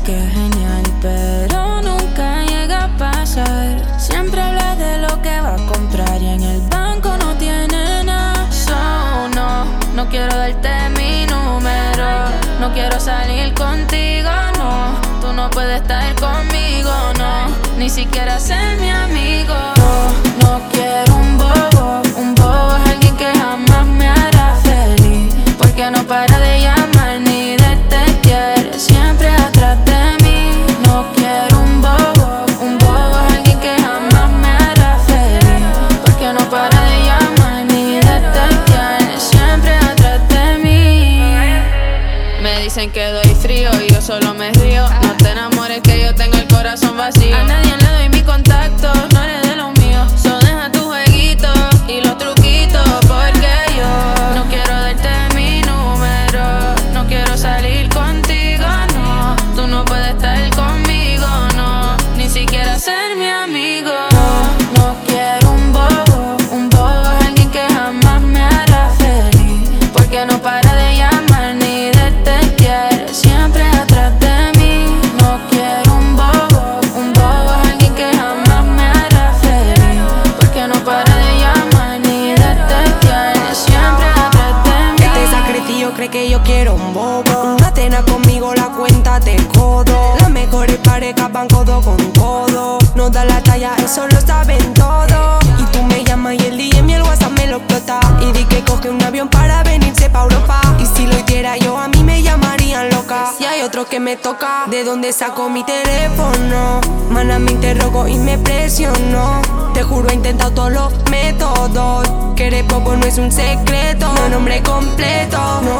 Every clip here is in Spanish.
qué genial, pero nunca llega a pasar. Siempre habla de lo que va a comprar y en el banco no tiene nada. So, no quiero darte mi número, no quiero salir contigo, no. Tú no puedes estar conmigo, no, ni siquiera ser mi amigo. No quiero un bobo es alguien que jamás me hará feliz, porque no para de llamar ni de textear, siempre atrás de mí. No quiero un bobo es alguien que jamás me hará feliz, porque no para de llamar ni de textear, siempre atrás de mí. Me dicen que doy frío y yo solo me río. No te enamores que yo tengo el corazón vacío. A nadie le doy mi contacto, no eres de los míos. So deja tu jueguito y los truquitos, porque yo no quiero darte mi número, no quiero salir contigo, no. Tú no puedes estar conmigo, no, ni siquiera ser mi amigo. No quiero un bobo es alguien que jamás me hará feliz, porque no para de llamar ni de textear, siempre atrás de mí. No quiero un bobo es alguien que jamás me hará feliz, porque no para de llamar ni de textear, siempre atrás de mí. Este sacretillo cree que yo quiero un bobo. Una cena conmigo, la cuenta de codo. Las mejores parejas van codo con codo. No da la talla, eso lo saben todo. Y tú me llamas y el DM y el WhatsApp me lo explota. Y di que coge un avión para venirse pa' Europa. Y si lo hiciera yo, a mí me llamarían loca. Si hay otro que me toca, ¿de dónde saco mi teléfono? Mana, me interrogo y me presiono. Te juro, he intentado todos los métodos. Que eres bobo no es un secreto, no nombre completo.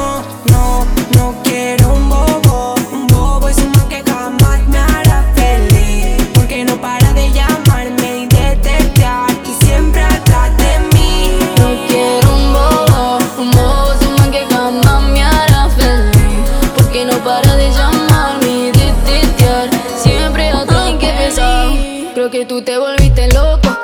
No quiero un bobo. Un bobo es un man que jamás me hará feliz, porque no para de llamarme y de textear, y siempre atrás de mí. No quiero un bobo es un man que jamás me hará feliz, porque no para de llamarme y de textear, siempre atrás de mí. Creo que tú te volviste loco,